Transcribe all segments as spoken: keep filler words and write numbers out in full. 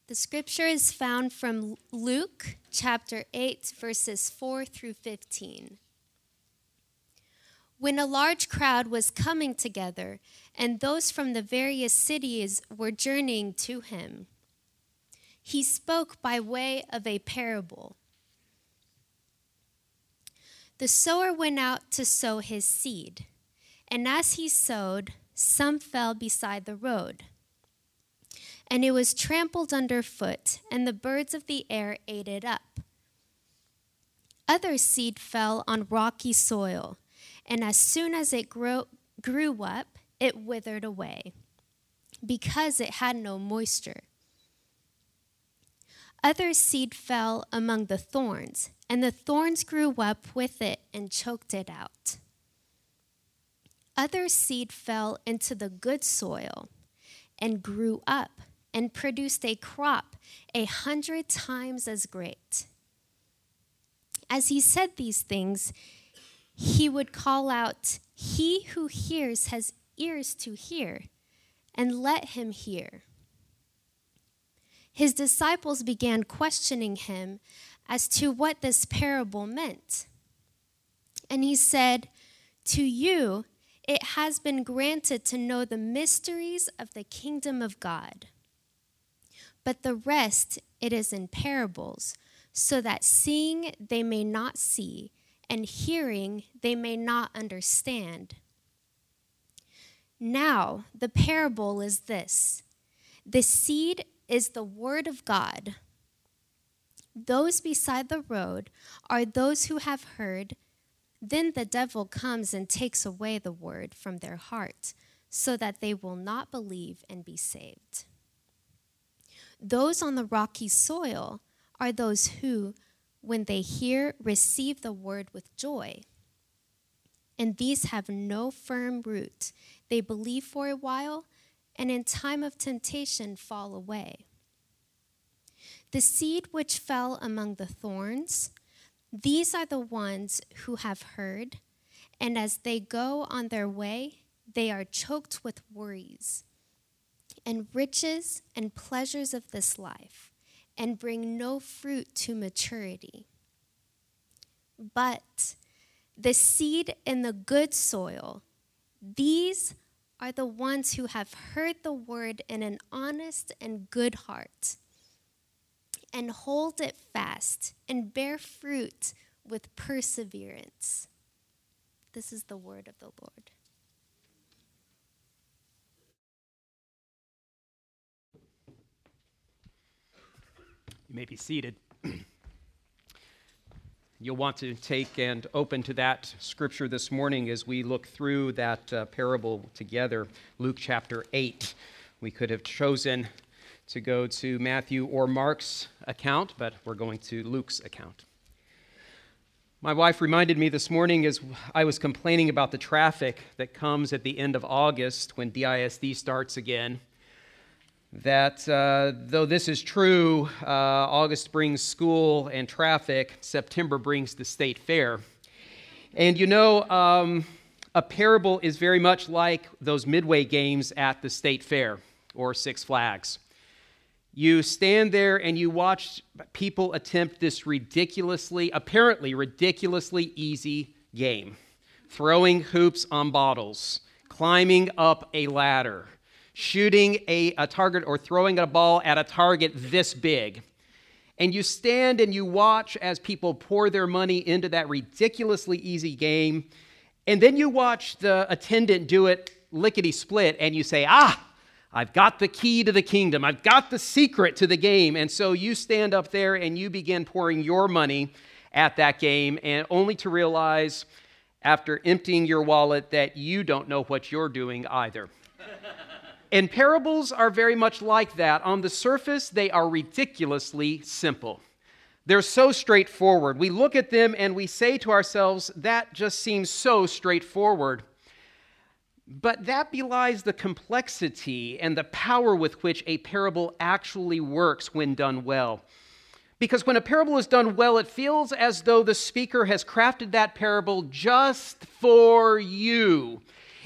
The scripture is found from Luke chapter eight, verses four through fifteen. When a large crowd was coming together, and those from the various cities were journeying to him, he spoke by way of a parable. The sower went out to sow his seed, and as he sowed, some fell beside the road. And it was trampled underfoot, and the birds of the air ate it up. Other seed fell on rocky soil, and as soon as it grew, grew up, it withered away, because it had no moisture. Other seed fell among the thorns, and the thorns grew up with it and choked it out. Other seed fell into the good soil and grew up and produced a crop a hundred times as great. As he said these things, he would call out, "He who hears has ears to hear, and let him hear." His disciples began questioning him as to what this parable meant. And he said, "To you it has been granted to know the mysteries of the kingdom of God. But the rest it is in parables, so that seeing they may not see, and hearing they may not understand. Now the parable is this: the seed is the word of God. Those beside the road are those who have heard. Then the devil comes and takes away the word from their heart, so that they will not believe and be saved. Those on the rocky soil are those who, when they hear, receive the word with joy. And these have no firm root. They believe for a while, and in time of temptation fall away. The seed which fell among the thorns, these are the ones who have heard, and as they go on their way, they are choked with worries and riches and pleasures of this life, and bring no fruit to maturity. But the seed in the good soil, these are the ones who have heard the word in an honest and good heart, and hold it fast, and bear fruit with perseverance. This is the word of the Lord. You may be seated. You'll want to take and open to that scripture this morning as we look through that uh, parable together, Luke chapter eight. We could have chosen to go to Matthew or Mark's account, but we're going to Luke's account. My wife reminded me this morning as I was complaining about the traffic that comes at the end of August when D I S D starts again, that uh, though this is true, uh, August brings school and traffic, September brings the state fair. And you know, um, a parable is very much like those midway games at the state fair or Six Flags. You stand there and you watch people attempt this ridiculously, apparently ridiculously easy game. Throwing hoops on bottles, climbing up a ladder, shooting a, a target or throwing a ball at a target this big. And you stand and you watch as people pour their money into that ridiculously easy game. And then you watch the attendant do it lickety-split and you say, ah, I've got the key to the kingdom. I've got the secret to the game. And so you stand up there and you begin pouring your money at that game, and only to realize after emptying your wallet that you don't know what you're doing either. And parables are very much like that. On the surface, they are ridiculously simple. They're so straightforward. We look at them and we say to ourselves, that just seems so straightforward. But that belies the complexity and the power with which a parable actually works when done well. Because when a parable is done well, it feels as though the speaker has crafted that parable just for you.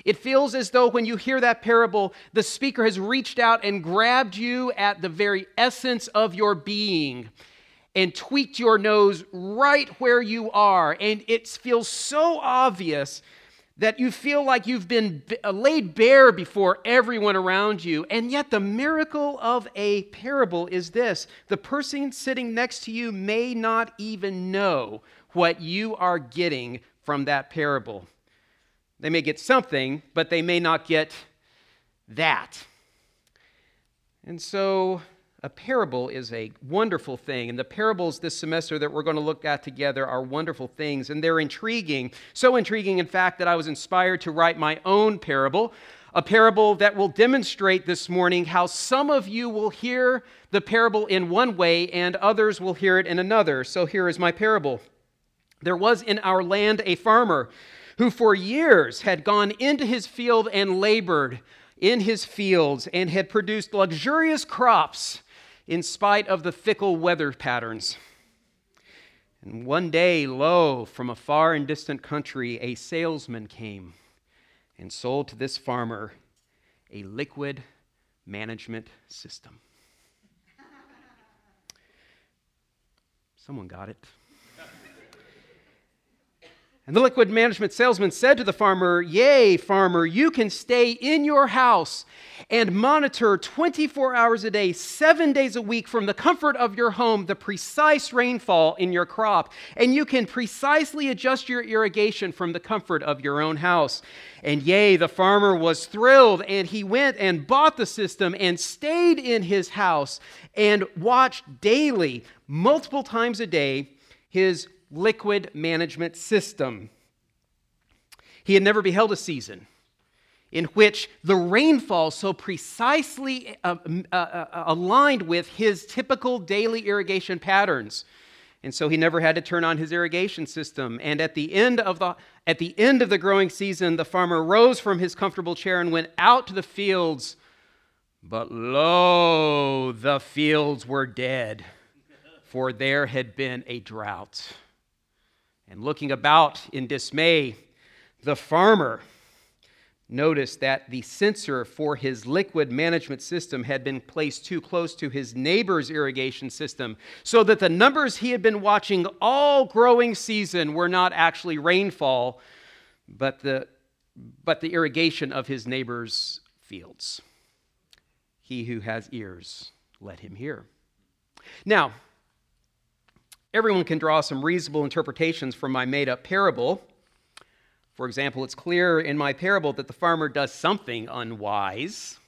It feels as though when you hear that parable, the speaker has reached out and grabbed you at the very essence of your being and tweaked your nose right where you are. And it feels so obvious that you feel like you've been laid bare before everyone around you. And yet the miracle of a parable is this: the person sitting next to you may not even know what you are getting from that parable. They may get something, but they may not get that. And so a parable is a wonderful thing, and the parables this semester that we're going to look at together are wonderful things, and they're intriguing. So intriguing, in fact, that I was inspired to write my own parable, a parable that will demonstrate this morning how some of you will hear the parable in one way and others will hear it in another. So here is my parable. There was in our land a farmer who for years had gone into his field and labored in his fields and had produced luxurious crops in spite of the fickle weather patterns. And one day, lo, from a far and distant country, a salesman came and sold to this farmer a liquid management system. Someone got it. And the liquid management salesman said to the farmer, "Yea, farmer, you can stay in your house and monitor twenty-four hours a day, seven days a week from the comfort of your home, the precise rainfall in your crop. And you can precisely adjust your irrigation from the comfort of your own house." And yea, the farmer was thrilled, and he went and bought the system and stayed in his house and watched daily, multiple times a day, his liquid management system. He had never beheld a season in which the rainfall so precisely uh, uh, uh, aligned with his typical daily irrigation patterns. And so he never had to turn on his irrigation system. And at the end of the at the end of the growing season, the farmer rose from his comfortable chair and went out to the fields. But lo, the fields were dead, for there had been a drought. And looking about in dismay, the farmer noticed that the sensor for his liquid management system had been placed too close to his neighbor's irrigation system, so that the numbers he had been watching all growing season were not actually rainfall, but the, but the irrigation of his neighbor's fields. He who has ears, let him hear. Now, everyone can draw some reasonable interpretations from my made-up parable. For example, it's clear in my parable that the farmer does something unwise.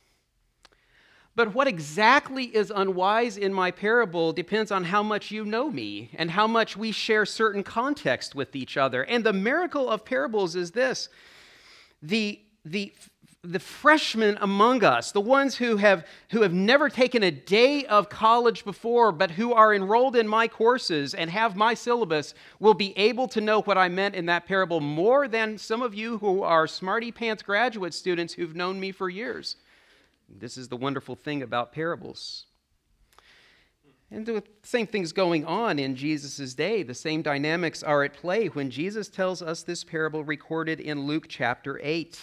But what exactly is unwise in my parable depends on how much you know me and how much we share certain context with each other. And the miracle of parables is this: the, the The freshmen among us, the ones who have who have never taken a day of college before, but who are enrolled in my courses and have my syllabus, will be able to know what I meant in that parable more than some of you who are smarty pants graduate students who've known me for years. This is the wonderful thing about parables. And the same thing's going on in Jesus' day. The same dynamics are at play when Jesus tells us this parable recorded in Luke chapter eight.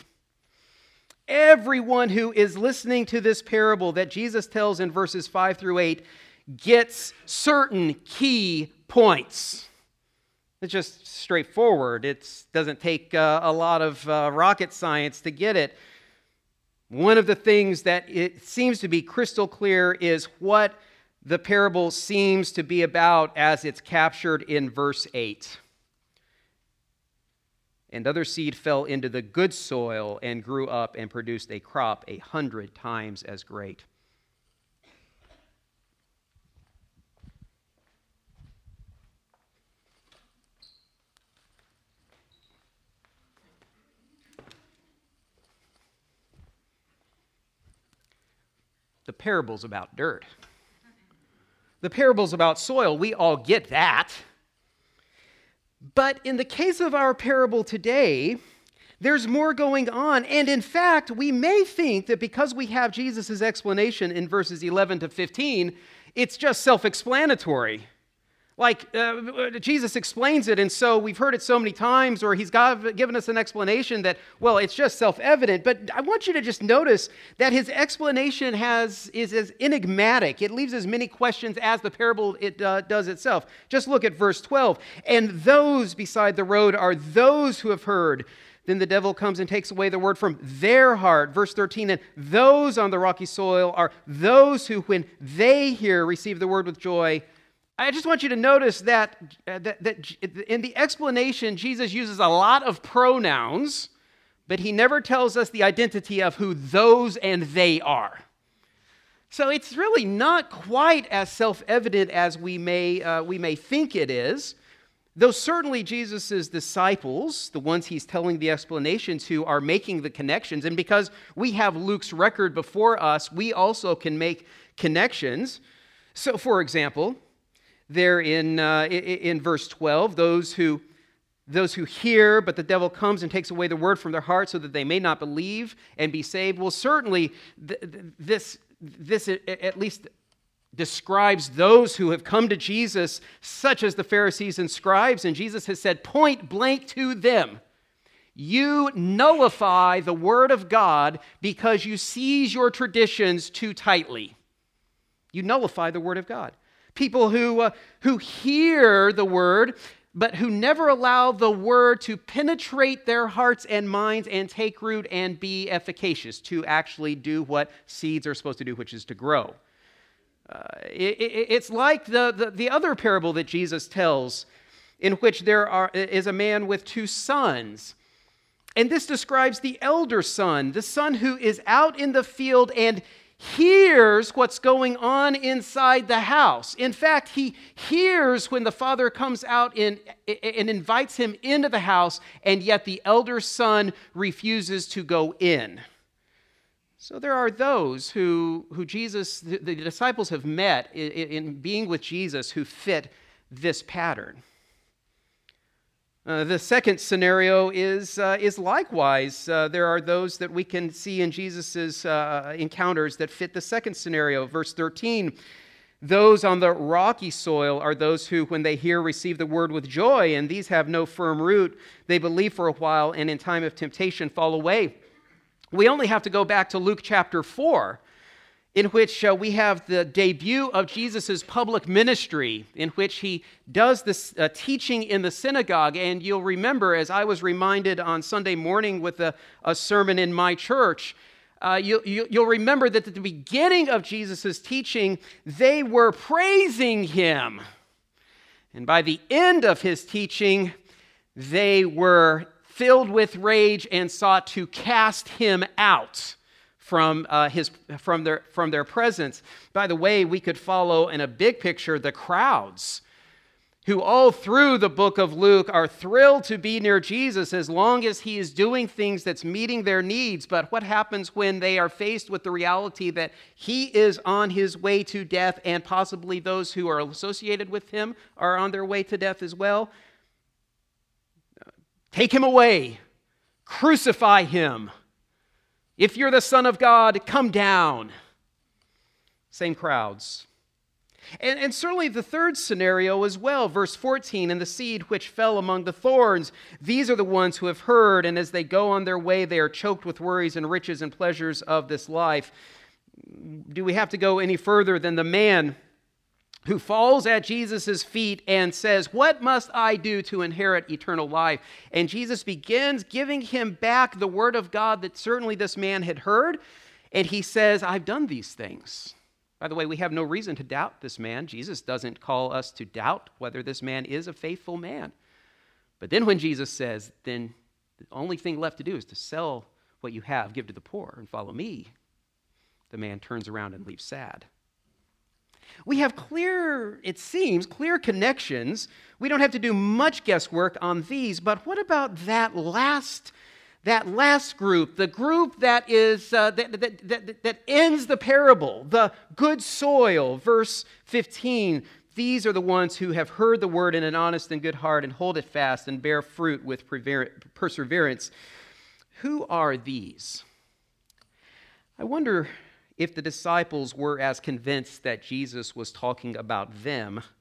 Everyone who is listening to this parable that Jesus tells in verses five through eight gets certain key points. It's just straightforward. It doesn't take uh, a lot of uh, rocket science to get it. One of the things that it seems to be crystal clear is what the parable seems to be about as it's captured in verse eight. And other seed fell into the good soil and grew up and produced a crop a hundred times as great. The parable's about dirt. The parable's about soil. We all get that. But in the case of our parable today, there's more going on. And in fact, we may think that because we have Jesus' explanation in verses eleven to fifteen, it's just self-explanatory. Like, uh, Jesus explains it, and so we've heard it so many times, or he's got, given us an explanation that, well, it's just self-evident. But I want you to just notice that his explanation has is as enigmatic. It leaves as many questions as the parable it uh, does itself. Just look at verse twelve. And those beside the road are those who have heard. Then the devil comes and takes away the word from their heart. Verse thirteen, and those on the rocky soil are those who, when they hear, receive the word with joy. I just want you to notice that, uh, that, that in the explanation, Jesus uses a lot of pronouns, but he never tells us the identity of who those and they are. So it's really not quite as self-evident as we may, uh, we may think it is, though certainly Jesus' disciples, the ones he's telling the explanation to, are making the connections. And because we have Luke's record before us, we also can make connections. So, for example, there in, uh, in verse twelve, those who, those who hear, but the devil comes and takes away the word from their heart so that they may not believe and be saved. Well, certainly th- th- this, this at least describes those who have come to Jesus, such as the Pharisees and scribes, and Jesus has said point blank to them, you nullify the word of God because you seize your traditions too tightly. You nullify the word of God. People who, uh, who hear the word, but who never allow the word to penetrate their hearts and minds and take root and be efficacious, to actually do what seeds are supposed to do, which is to grow. Uh, it, it, it's like the, the, the other parable that Jesus tells, in which there are, is a man with two sons. And this describes the elder son, the son who is out in the field and hears what's going on inside the house. In fact, he hears when the father comes out in, and invites him into the house, and yet the elder son refuses to go in. So there are those who, who Jesus, the, the disciples have met in, in being with Jesus who fit this pattern. Uh, the second scenario is, uh, is likewise. Uh, there are those that we can see in Jesus' uh, encounters that fit the second scenario. Verse thirteen, those on the rocky soil are those who, when they hear, receive the word with joy, and these have no firm root. They believe for a while, and in time of temptation fall away. We only have to go back to Luke chapter four, in which uh, we have the debut of Jesus' public ministry, in which he does this uh, teaching in the synagogue. And you'll remember, as I was reminded on Sunday morning with a, a sermon in my church, uh, you, you, you'll remember that at the beginning of Jesus' teaching, they were praising him. And by the end of his teaching, they were filled with rage and sought to cast him out from uh, his from their from their presence. By the way, we could follow in a big picture the crowds who all through the book of Luke are thrilled to be near Jesus as long as he is doing things that's meeting their needs. But what happens when they are faced with the reality that he is on his way to death, and possibly those who are associated with him are on their way to death as well? Take him away. Crucify him. If you're the Son of God, come down. Same crowds. And, and certainly the third scenario as well, verse fourteen, and the seed which fell among the thorns. These are the ones who have heard, and as they go on their way, they are choked with worries and riches and pleasures of this life. Do we have to go any further than the man who falls at Jesus' feet and says, what must I do to inherit eternal life? And Jesus begins giving him back the word of God that certainly this man had heard. And he says, I've done these things. By the way, we have no reason to doubt this man. Jesus doesn't call us to doubt whether this man is a faithful man. But then when Jesus says, then the only thing left to do is to sell what you have, give to the poor, and follow me, the man turns around and leaves sad. We have clear, it seems, clear connections. We don't have to do much guesswork on these, but what about that last, that last group, the group that is uh, that, that, that, that ends the parable, the good soil, verse fifteen. These are the ones who have heard the word in an honest and good heart and hold it fast and bear fruit with perseverance. Who are these? I wonder if the disciples were as convinced that Jesus was talking about them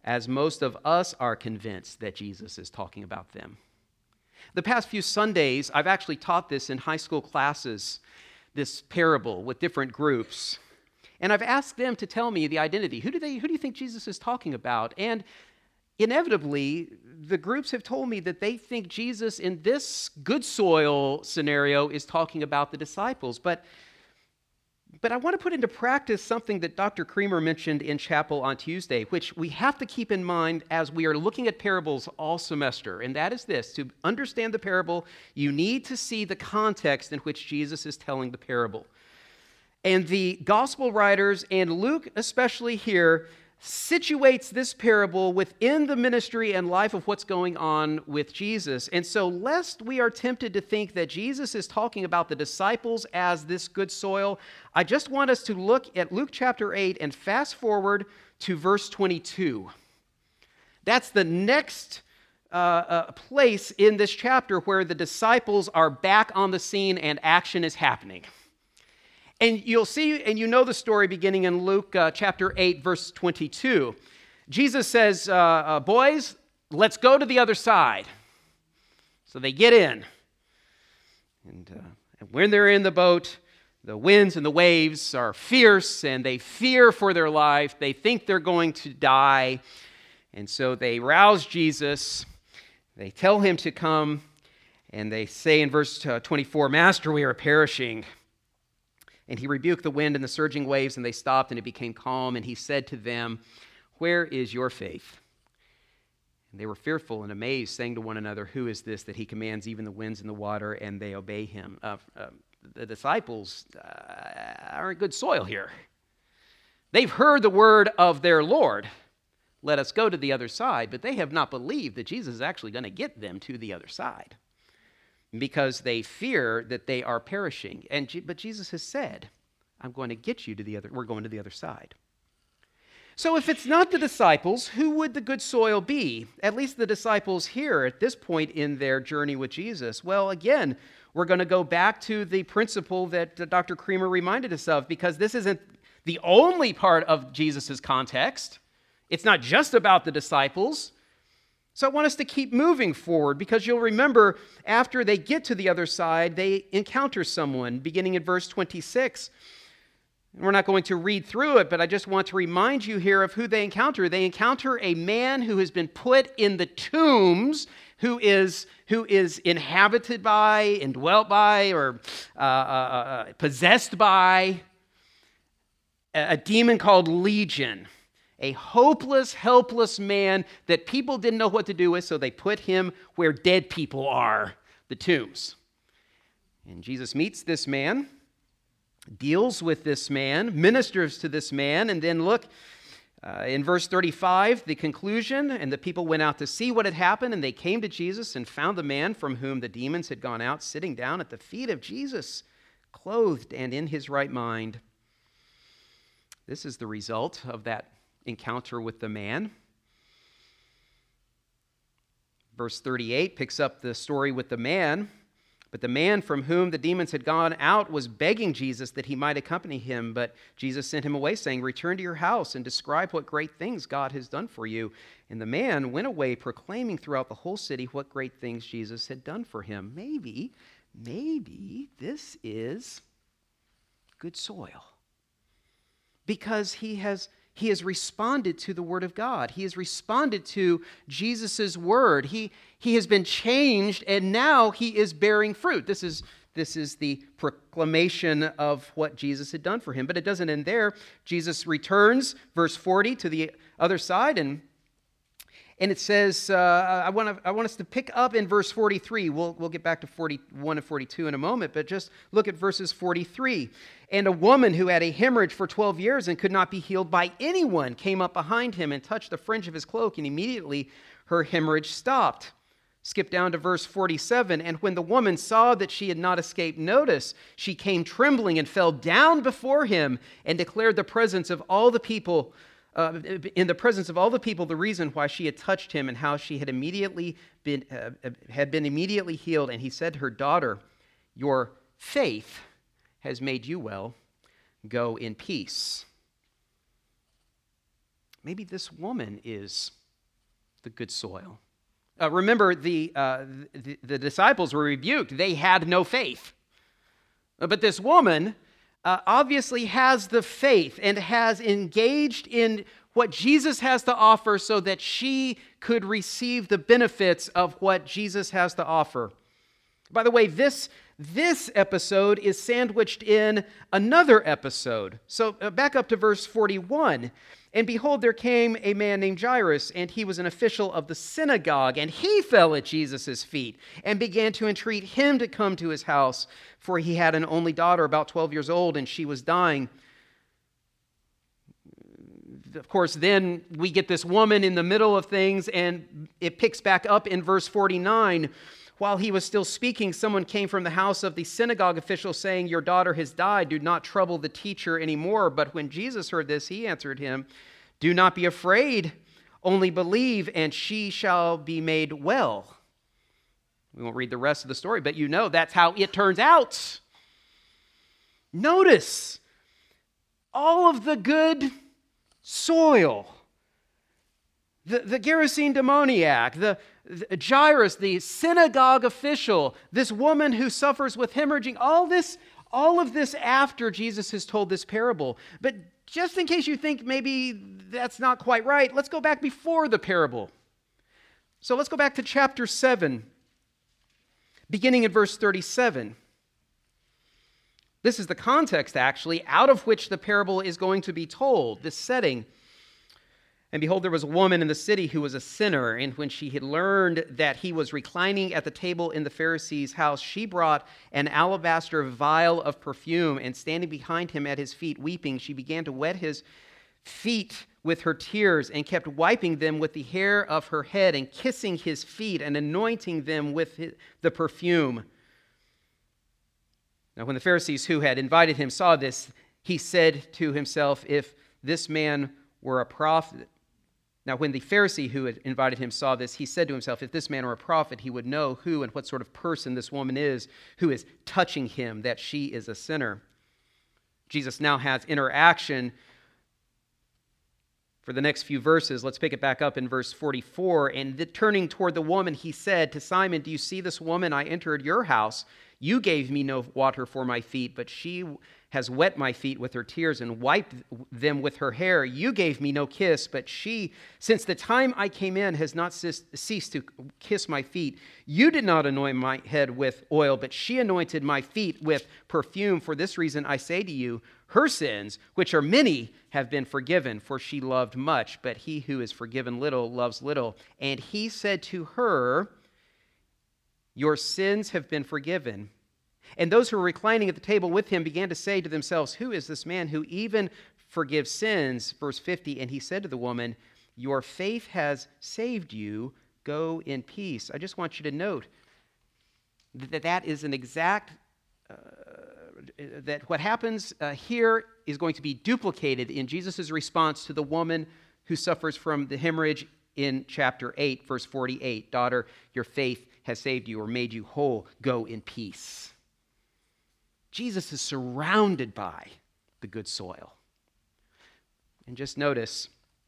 as most of us are convinced that Jesus is talking about them. The past few Sundays, I've actually taught this in high school classes, this parable with different groups. And I've asked them to tell me the identity. Who do they, who do you think Jesus is talking about? And inevitably, the groups have told me that they think Jesus in this good soil scenario is talking about the disciples. But, but I want to put into practice something that Doctor Creamer mentioned in chapel on Tuesday, which we have to keep in mind as we are looking at parables all semester. And that is this: to understand the parable, you need to see the context in which Jesus is telling the parable. And the gospel writers, and Luke especially here, situates this parable within the ministry and life of what's going on with Jesus. And so, lest we are tempted to think that Jesus is talking about the disciples as this good soil, I just want us to look at Luke chapter eight and fast forward to verse twenty-two. That's the next uh, uh, place in this chapter where the disciples are back on the scene and action is happening. And you'll see, and you know the story beginning in Luke uh, chapter eight, verse twenty-two. Jesus says, uh, uh, boys, let's go to the other side. So they get in. And, uh, and when they're in the boat, the winds and the waves are fierce, and they fear for their life. They think they're going to die. And so they rouse Jesus. They tell him to come. And they say in verse twenty-four, Master, we are perishing. And he rebuked the wind and the surging waves, and they stopped, and it became calm. And he said to them, where is your faith? And they were fearful and amazed, saying to one another, who is this that he commands even the winds and the water, and they obey him? Uh, uh, the disciples uh, aren't good soil here. They've heard the word of their Lord. Let us go to the other side. But they have not believed that Jesus is actually going to get them to the other side, because they fear that they are perishing. And but Jesus has said, I'm going to get you to the other, we're going to the other side. So if it's not the disciples, who would the good soil be? At least the disciples here at this point in their journey with Jesus. Well, again, we're going to go back to the principle that Doctor Creamer reminded us of, because this isn't the only part of Jesus' context. It's not just about the disciples. So I want us to keep moving forward, because you'll remember after they get to the other side, they encounter someone, beginning in verse twenty-six. We're not going to read through it, but I just want to remind you here of who they encounter. They encounter a man who has been put in the tombs, who is, who is inhabited by, indwelt by, or uh, uh, uh, possessed by a, a demon called Legion. A hopeless, helpless man that people didn't know what to do with, so they put him where dead people are, the tombs. And Jesus meets this man, deals with this man, ministers to this man, and then look, uh, in verse thirty-five, the conclusion, and the people went out to see what had happened, and they came to Jesus and found the man from whom the demons had gone out sitting down at the feet of Jesus, clothed and in his right mind. This is the result of that encounter with the man. Verse thirty-eight picks up the story with the man. But the man from whom the demons had gone out was begging Jesus that he might accompany him. But Jesus sent him away, saying, return to your house and describe what great things God has done for you. And the man went away proclaiming throughout the whole city what great things Jesus had done for him. Maybe, maybe this is good soil, because he has He has responded to the word of God. He has responded to Jesus' word. He, he has been changed, and now he is bearing fruit. This is, this is the proclamation of what Jesus had done for him. But it doesn't end there. Jesus returns, verse forty, to the other side, and And it says, uh, I want to, I want us to pick up in verse forty-three. We'll, we'll get back to forty-one and forty-two in a moment, but just look at verses forty-three. And a woman who had a hemorrhage for twelve years and could not be healed by anyone came up behind him and touched the fringe of his cloak, and immediately her hemorrhage stopped. Skip down to verse forty-seven. And when the woman saw that she had not escaped notice, she came trembling and fell down before him and declared the presence of all the people Uh, in the presence of all the people, the reason why she had touched him and how she had immediately been uh, had been immediately healed. And he said to her, daughter, your faith has made you well. Go in peace. maybe this woman is the good soil. Uh, remember, the, uh, the, the disciples were rebuked. They had no faith. But this woman uh, obviously has the faith and has engaged in what Jesus has to offer so that she could receive the benefits of what Jesus has to offer. By the way, this, this episode is sandwiched in another episode. So uh, back up to verse forty-one. And behold, there came a man named Jairus, and he was an official of the synagogue, and he fell at Jesus' feet and began to entreat him to come to his house, for he had an only daughter, about twelve years old, and she was dying. Of course, then we get this woman in the middle of things, and it picks back up in verse forty-nine. While he was still speaking, someone came from the house of the synagogue official saying, "Your daughter has died. Do not trouble the teacher anymore." But when Jesus heard this, he answered him, "Do not be afraid, only believe, and she shall be made well." We won't read the rest of the story, but you know that's how it turns out. Notice all of the good soil. The, the Gerasene demoniac, the, the Jairus, the synagogue official, this woman who suffers with hemorrhaging, all this, all of this after Jesus has told this parable. But just in case you think maybe that's not quite right, let's go back before the parable. So let's go back to chapter seven, beginning in verse thirty-seven. This is the context, actually, out of which the parable is going to be told, this setting. And behold, there was a woman in the city who was a sinner, and when she had learned that he was reclining at the table in the Pharisee's house, she brought an alabaster vial of perfume, and standing behind him at his feet, weeping, she began to wet his feet with her tears, and kept wiping them with the hair of her head, and kissing his feet, and anointing them with the perfume. Now, when the Pharisees who had invited him saw this, he said to himself, "If this man were a prophet..." Now, when the Pharisee who had invited him saw this, he said to himself, "If this man were a prophet, he would know who and what sort of person this woman is who is touching him, that she is a sinner." Jesus now has interaction for the next few verses. Let's pick it back up in verse forty-four. And the, turning toward the woman, he said to Simon, "Do you see this woman? I entered your house. You gave me no water for my feet, but she has wet my feet with her tears and wiped them with her hair. You gave me no kiss, but she, since the time I came in, has not ceased to kiss my feet. You did not anoint my head with oil, but she anointed my feet with perfume. For this reason I say to you, her sins, which are many, have been forgiven, for she loved much, but he who is forgiven little loves little." And he said to her, "Your sins have been forgiven." And those who were reclining at the table with him began to say to themselves, "Who is this man who even forgives sins?" Verse fifty, and he said to the woman, "Your faith has saved you. Go in peace." I just want you to note that that is an exact, uh, that what happens uh, here is going to be duplicated in Jesus' response to the woman who suffers from the hemorrhage in chapter eight, verse forty-eight. "Daughter, your faith has saved you," or made you whole. Go in peace. Jesus is surrounded by the good soil. And just notice,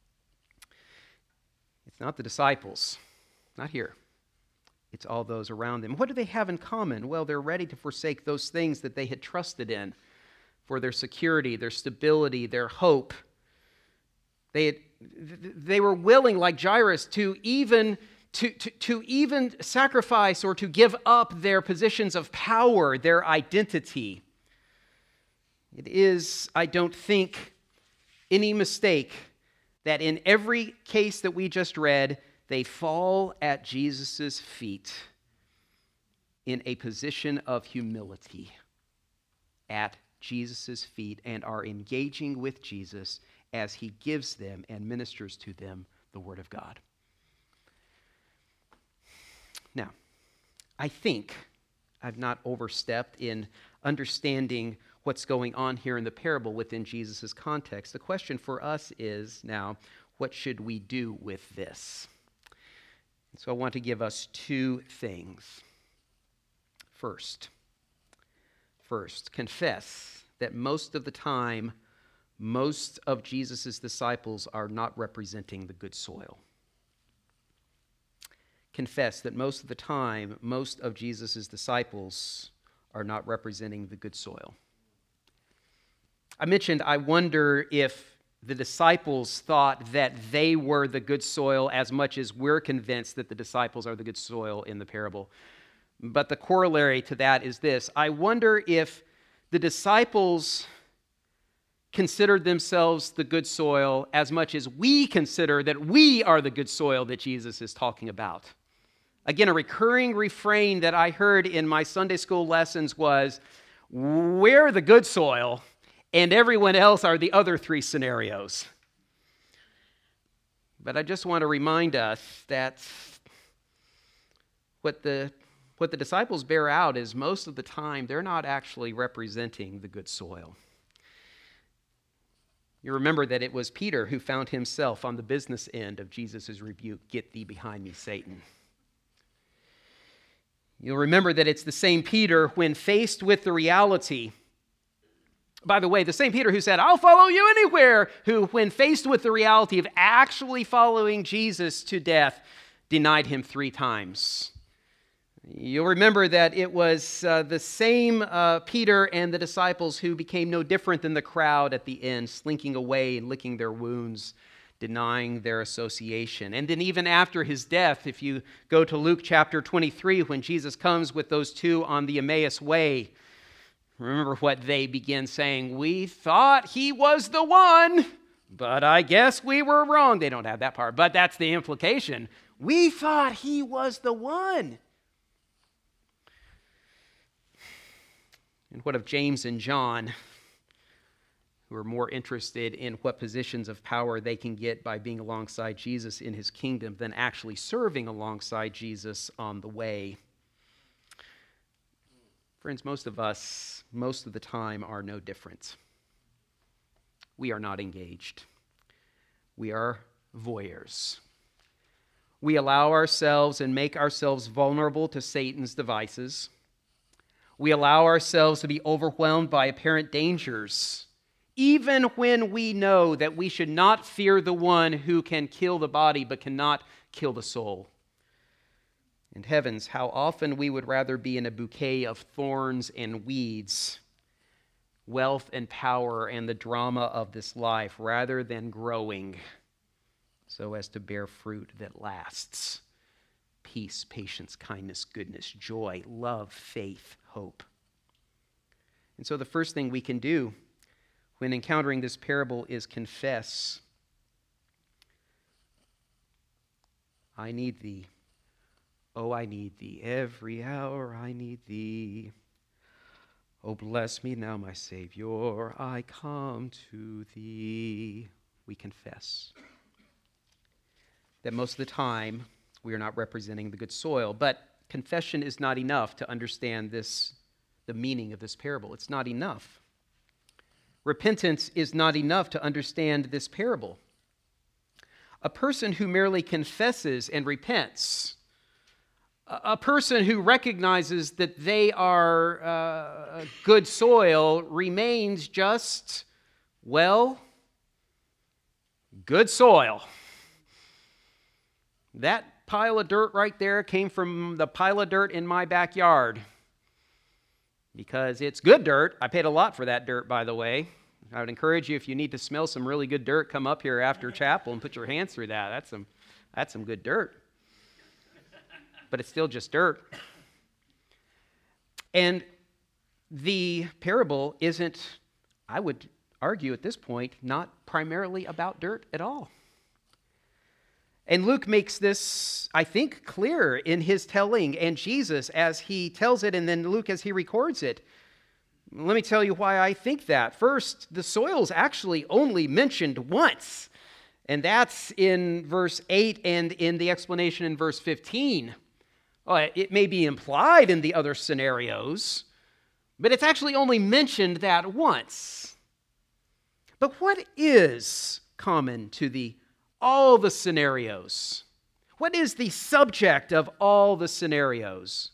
it's not the disciples, not here. It's all those around them. What do they have in common? Well, they're ready to forsake those things that they had trusted in for their security, their stability, their hope. They had, they were willing, like Jairus, to even To, to, to even sacrifice or to give up their positions of power, their identity. It is, I don't think, any mistake that in every case that we just read, they fall at Jesus' feet in a position of humility at Jesus' feet and are engaging with Jesus as he gives them and ministers to them the Word of God. Now, I think I've not overstepped in understanding what's going on here in the parable within Jesus' context. The question for us is now, what should we do with this? And so I want to give us two things. First, first, confess that most of the time, most of Jesus' disciples are not representing the good soil. Confess that most of the time, most of Jesus' disciples are not representing the good soil. I mentioned, I wonder if the disciples thought that they were the good soil as much as we're convinced that the disciples are the good soil in the parable. But the corollary to that is this: I wonder if the disciples considered themselves the good soil as much as we consider that we are the good soil that Jesus is talking about. Again, a recurring refrain that I heard in my Sunday school lessons was, we're the good soil, and everyone else are the other three scenarios. But I just want to remind us that what the, what the disciples bear out is most of the time they're not actually representing the good soil. You remember that it was Peter who found himself on the business end of Jesus' rebuke, "Get thee behind me, Satan." You'll remember that it's the same Peter when faced with the reality. By the way, the same Peter who said, "I'll follow you anywhere," who, when faced with the reality of actually following Jesus to death, denied him three times. You'll remember that it was uh, the same uh, Peter and the disciples who became no different than the crowd at the end, slinking away and licking their wounds, denying their association. And then even after his death, if you go to Luke chapter twenty-three, when Jesus comes with those two on the Emmaus Way, remember what they begin saying: "We thought he was the one, but I guess we were wrong." They don't have that part, but that's the implication. We thought he was the one. And what of James and John, who are more interested in what positions of power they can get by being alongside Jesus in his kingdom than actually serving alongside Jesus on the way? Friends, most of us, most of the time, are no different. We are not engaged. We are voyeurs. We allow ourselves and make ourselves vulnerable to Satan's devices. We allow ourselves to be overwhelmed by apparent dangers, even when we know that we should not fear the one who can kill the body but cannot kill the soul. And heavens, how often we would rather be in a bouquet of thorns and weeds, wealth and power and the drama of this life, rather than growing so as to bear fruit that lasts. Peace, patience, kindness, goodness, joy, love, faith, hope. And so the first thing we can do when encountering this parable is confess. I need thee. Oh, I need thee. Every hour I need thee. Oh, bless me now, my Savior. I come to thee. We confess that most of the time we are not representing the good soil, but confession is not enough to understand this, the meaning of this parable. It's not enough. Repentance is not enough to understand this parable. A person who merely confesses and repents, a person who recognizes that they are uh, good soil, remains just, well, good soil. That pile of dirt right there came from the pile of dirt in my backyard. Because it's good dirt. I paid a lot for that dirt, by the way. I would encourage you, if you need to smell some really good dirt, come up here after chapel and put your hands through that. That's some, that's some good dirt. But it's still just dirt. And the parable isn't, I would argue at this point, not primarily about dirt at all. And Luke makes this, I think, clear in his telling, and Jesus as he tells it, and then Luke as he records it. Let me tell you why I think that. First, the soil's actually only mentioned once, and that's in verse eight and in the explanation in verse fifteen. Well, it may be implied in the other scenarios, but it's actually only mentioned that once. But what is common to the all the scenarios? What is the subject of all the scenarios?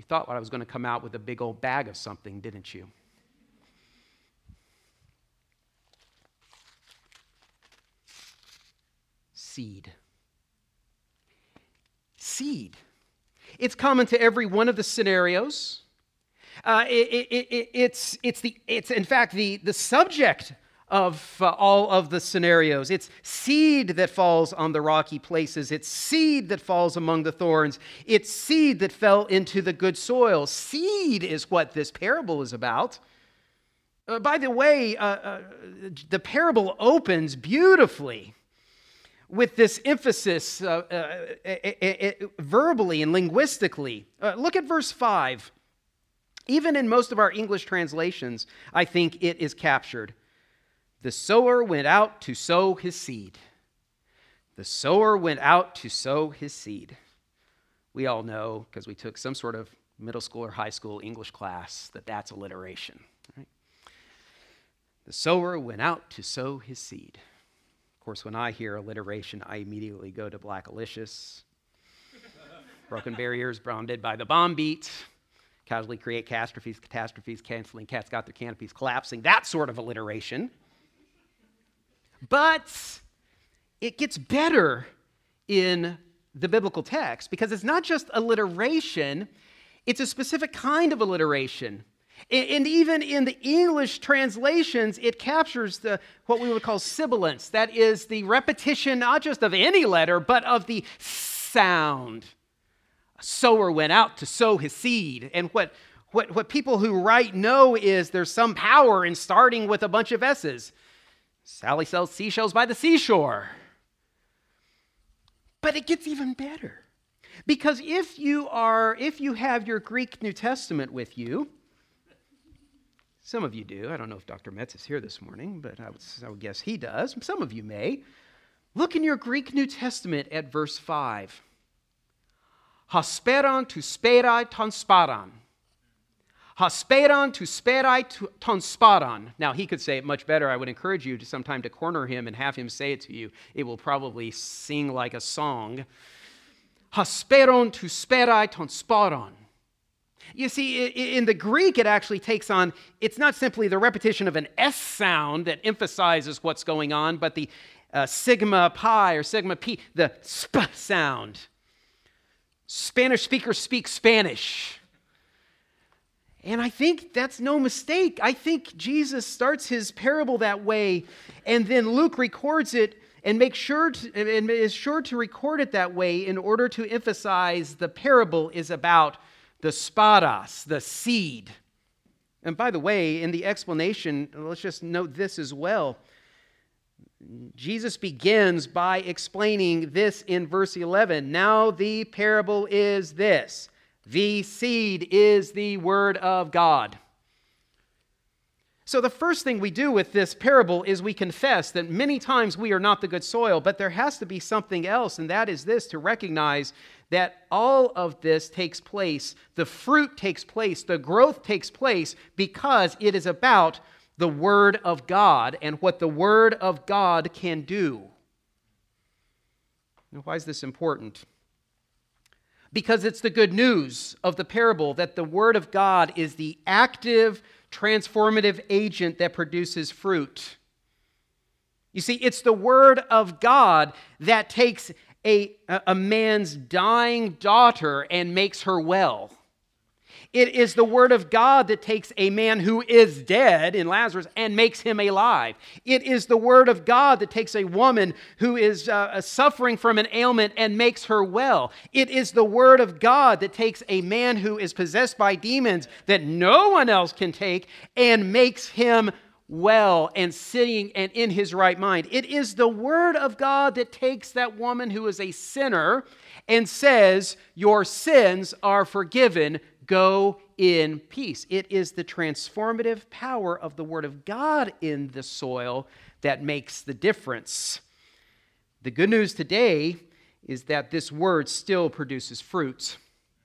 thought I was going to come out with a big old bag of something, didn't you? Seed. Seed. It's common to every one of the scenarios. Uh, it, it, it, it's, it's, the, it's, in fact, the, the subject of uh, all of the scenarios. It's seed that falls on the rocky places. It's seed that falls among the thorns. It's seed that fell into the good soil. Seed is what this parable is about. Uh, by the way, uh, uh, the parable opens beautifully with this emphasis uh, uh, uh, uh, verbally and linguistically. Uh, look at verse five. Even in most of our English translations, I think it is captured. The sower went out to sow his seed. The sower went out to sow his seed. We all know, because we took some sort of middle school or high school English class, that that's alliteration. Right? The sower went out to sow his seed. Of course, when I hear alliteration, I immediately go to Blackalicious. Broken barriers bounded by the bomb beat. Casually create catastrophes, catastrophes, canceling, cats got their canopies collapsing. That sort of alliteration. But it gets better in the biblical text because it's not just alliteration, it's a specific kind of alliteration. And even in the English translations, it captures the what we would call sibilance. That is the repetition not just of any letter, but of the sound. A sower went out to sow his seed. And what, what, what people who write know is there's some power in starting with a bunch of S's. Sally sells seashells by the seashore. But it gets even better. Because if you are, if you have your Greek New Testament with you, some of you do. I don't know if Doctor Metz is here this morning, but I would, I would guess he does. Some of you may. Look in your Greek New Testament at verse five. Hasperon to sperai ton sparan. Hasperon to sperai ton sparan. Now, he could say it much better. I would encourage you to sometime to corner him and have him say it to you. It will probably sing like a song. Hasperon to sperai ton sparan. You see, in the Greek, it actually takes on, it's not simply the repetition of an S sound that emphasizes what's going on, but the uh, sigma pi or sigma p, the sp sound. Spanish speakers speak Spanish. And I think that's no mistake. I think Jesus starts his parable that way, and then Luke records it and makes sure to, and is sure to record it that way in order to emphasize the parable is about the sparas, the seed. And by the way, in the explanation, let's just note this as well. Jesus begins by explaining this in verse eleven. Now the parable is this. The seed is the word of God. So the first thing we do with this parable is we confess that many times we are not the good soil, but there has to be something else, and that is this, to recognize that all of this takes place, the fruit takes place, the growth takes place because it is about the Word of God and what the Word of God can do. Now, why is this important? Because it's the good news of the parable that the Word of God is the active, transformative agent that produces fruit. You see, it's the Word of God that takes a, a man's dying daughter and makes her well. It is the Word of God that takes a man who is dead in Lazarus and makes him alive. It is the Word of God that takes a woman who is uh, suffering from an ailment and makes her well. It is the Word of God that takes a man who is possessed by demons that no one else can take and makes him well and sitting and in his right mind. It is the Word of God that takes that woman who is a sinner and says, "Your sins are forgiven. Go in peace." It is the transformative power of the Word of God in the soil that makes the difference. The good news today is that this Word still produces fruit.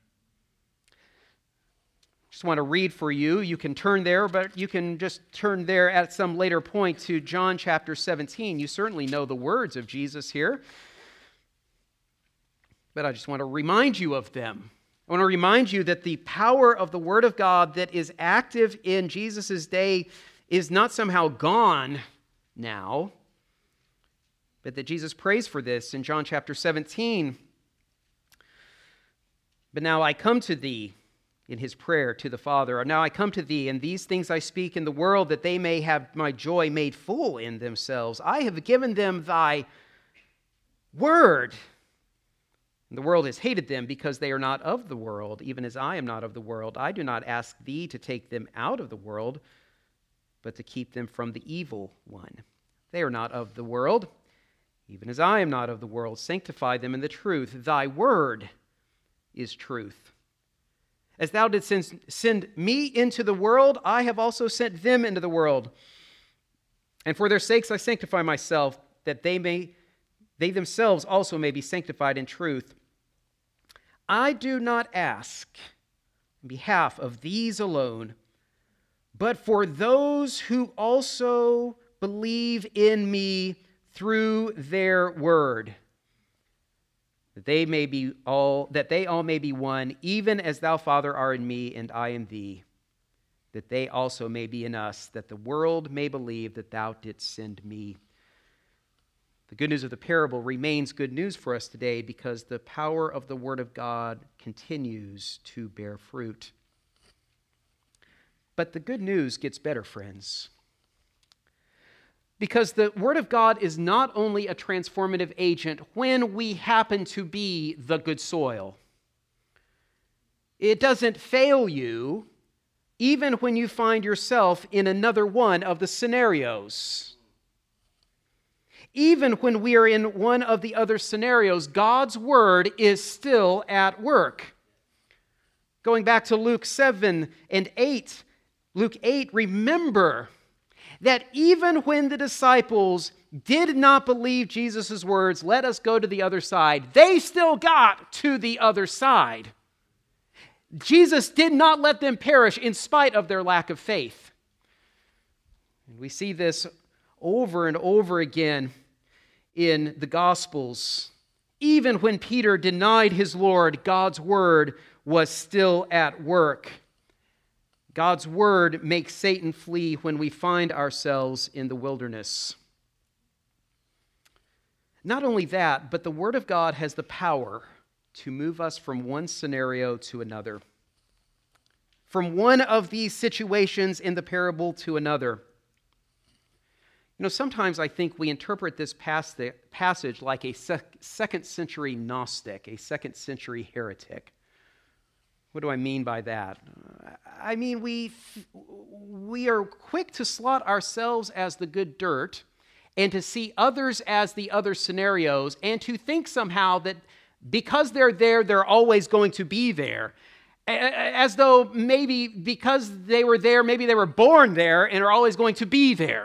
Just want to read for you. You can turn there, but you can just turn there at some later point to John chapter seventeen. You certainly know the words of Jesus here, but I just want to remind you of them. I want to remind you that the power of the Word of God that is active in Jesus' day is not somehow gone now, but that Jesus prays for this in John chapter seventeen. But now I come to thee, in his prayer to the Father. Now I come to thee, and these things I speak in the world, that they may have my joy made full in themselves. I have given them thy word. And the world has hated them because they are not of the world, even as I am not of the world. I do not ask thee to take them out of the world, but to keep them from the evil one. They are not of the world, even as I am not of the world. Sanctify them in the truth. Thy word is truth. As thou didst send, send me into the world, I have also sent them into the world. And for their sakes I sanctify myself, that they may, they themselves also may be sanctified in truth. I do not ask on behalf of these alone, but for those who also believe in me through their word, that they may be all that they all may be one, even as thou, Father, art in me and I in thee, that they also may be in us, that the world may believe that thou didst send me. The good news of the parable remains good news for us today because the power of the Word of God continues to bear fruit. But the good news gets better, friends. Because the Word of God is not only a transformative agent when we happen to be the good soil. It doesn't fail you even when you find yourself in another one of the scenarios. Even when we are in one of the other scenarios, God's Word is still at work. Going back to Luke seven and eight, Luke eight, remember that even when the disciples did not believe Jesus' words, let us go to the other side, they still got to the other side. Jesus did not let them perish in spite of their lack of faith. And we see this over and over again in the Gospels. Even when Peter denied his Lord, God's word was still at work. God's word makes Satan flee when we find ourselves in the wilderness. Not only that, but the Word of God has the power to move us from one scenario to another, from one of these situations in the parable to another. You know, sometimes I think we interpret this passage like a second century Gnostic, a second century heretic. What do I mean by that? I mean, we, we are quick to slot ourselves as the good dirt and to see others as the other scenarios and to think somehow that because they're there, they're always going to be there. As though maybe because they were there, maybe they were born there and are always going to be there.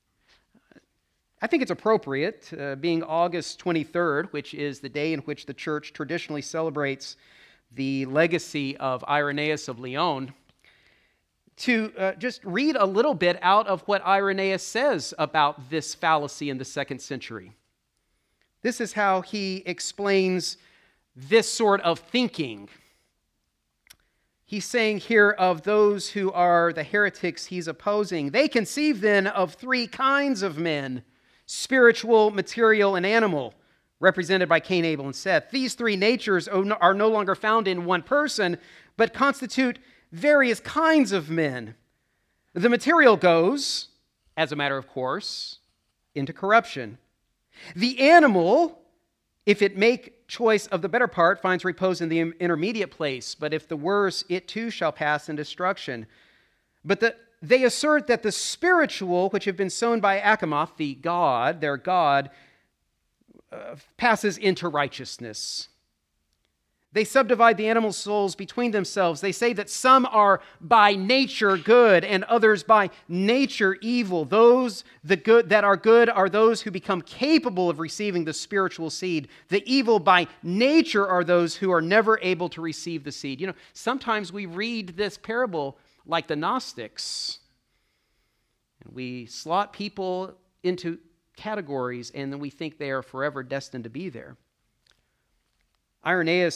I think it's appropriate, uh, being August twenty-third, which is the day in which the church traditionally celebrates the legacy of Irenaeus of Lyon, to uh, just read a little bit out of what Irenaeus says about this fallacy in the second century. This is how he explains this sort of thinking. He's saying here of those who are the heretics he's opposing, they conceive then of three kinds of men, spiritual, material, and animal, represented by Cain, Abel, and Seth. These three natures are no longer found in one person, but constitute various kinds of men. The material goes, as a matter of course, into corruption. The animal, if it make choice of the better part, finds repose in the intermediate place, but if the worse, it too shall pass in destruction. But the, they assert that the spiritual, which have been sown by Achamoth, the god, their god, Uh, passes into righteousness. They subdivide the animal souls between themselves. They say that some are by nature good and others by nature evil. Those the good that are good are those who become capable of receiving the spiritual seed. The evil by nature are those who are never able to receive the seed. You know, sometimes we read this parable like the Gnostics. And we slot people into categories, and then we think they are forever destined to be there. Irenaeus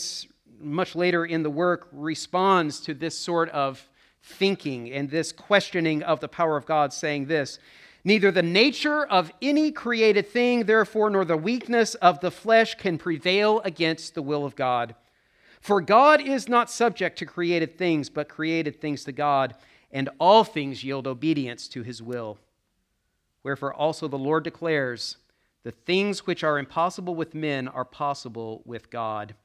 much later in the work, responds to this sort of thinking and this questioning of the power of God, saying this: "Neither the nature of any created thing, therefore, nor the weakness of the flesh can prevail against the will of God. For God is not subject to created things, but created things to God, and all things yield obedience to his will. Wherefore also the Lord declares, the things which are impossible with men are possible with God.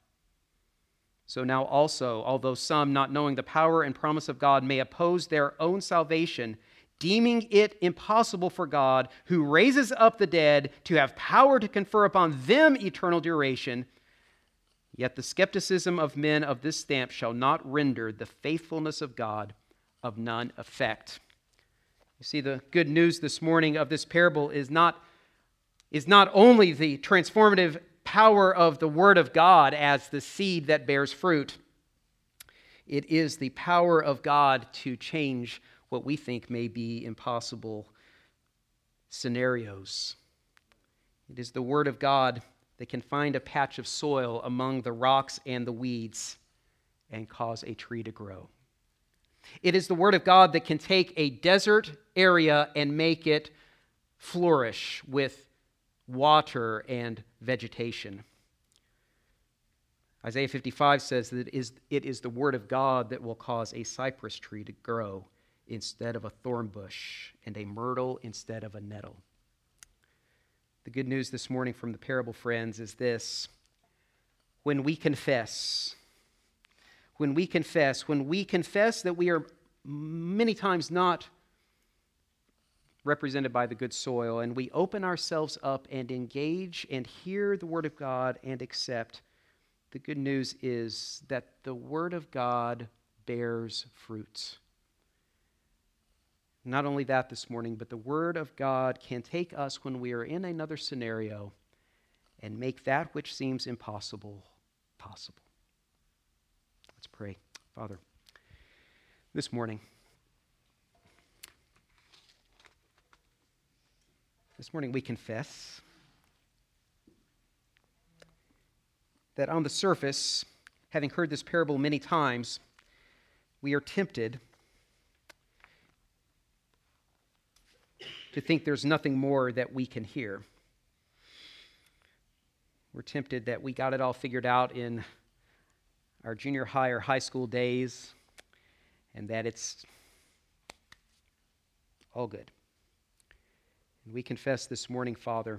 So now also, although some, not knowing the power and promise of God, may oppose their own salvation, deeming it impossible for God, who raises up the dead, to have power to confer upon them eternal duration, yet the skepticism of men of this stamp shall not render the faithfulness of God of none effect." You see, the good news this morning of this parable is not, is not only the transformative power of the Word of God as the seed that bears fruit. It is the power of God to change what we think may be impossible scenarios. It is the Word of God that can find a patch of soil among the rocks and the weeds and cause a tree to grow. It is the Word of God that can take a desert area and make it flourish with water and vegetation. Isaiah fifty-five says that it is, it is the Word of God that will cause a cypress tree to grow instead of a thorn bush, and a myrtle instead of a nettle. The good news this morning from the parable, friends, is this: when we confess, when we confess, when we confess that we are many times not represented by the good soil, and we open ourselves up and engage and hear the Word of God and accept, the good news is that the Word of God bears fruit. Not only that this morning, but the Word of God can take us when we are in another scenario and make that which seems impossible possible. Let's pray. Father, this morning, this morning we confess that on the surface, having heard this parable many times, we are tempted to think there's nothing more that we can hear. We're tempted that we got it all figured out in our junior high or high school days, and that it's all good. And we confess this morning, Father,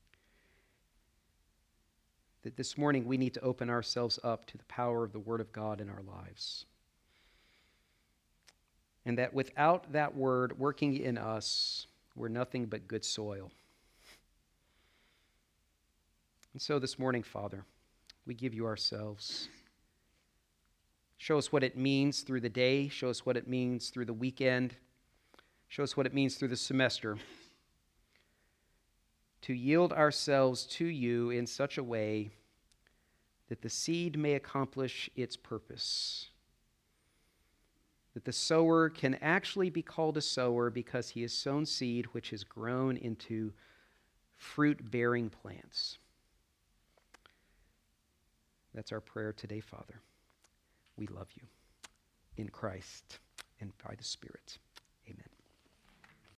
that this morning we need to open ourselves up to the power of the Word of God in our lives. And that without that Word working in us, we're nothing but good soil. And so this morning, Father, we give you ourselves. Show us what it means through the day. Show us what it means through the weekend. Show us what it means through the semester. To yield ourselves to you in such a way that the seed may accomplish its purpose. That the sower can actually be called a sower because he has sown seed which has grown into fruit-bearing plants. That's our prayer today, Father. We love you in Christ and by the Spirit. Amen.